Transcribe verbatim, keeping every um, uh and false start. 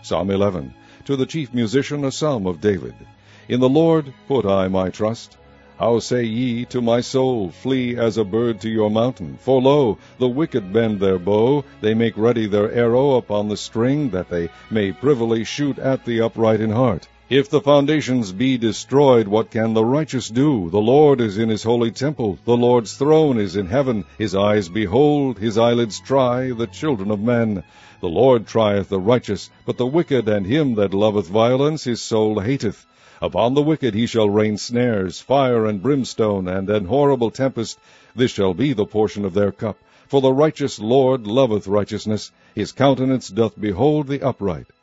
Psalm eleven. To the chief musician, a psalm of David. In the Lord put I my trust. How say ye to my soul, flee as a bird to your mountain? For lo, the wicked bend their bow, they make ready their arrow upon the string, that they may privily shoot at the upright in heart. If the foundations be destroyed, what can the righteous do? The Lord is in his holy temple, the Lord's throne is in heaven. His eyes behold, his eyelids try, the children of men. The Lord trieth the righteous, but the wicked and him that loveth violence his soul hateth. Upon the wicked he shall rain snares, fire and brimstone, and an horrible tempest. This shall be the portion of their cup. For the righteous Lord loveth righteousness, his countenance doth behold the upright.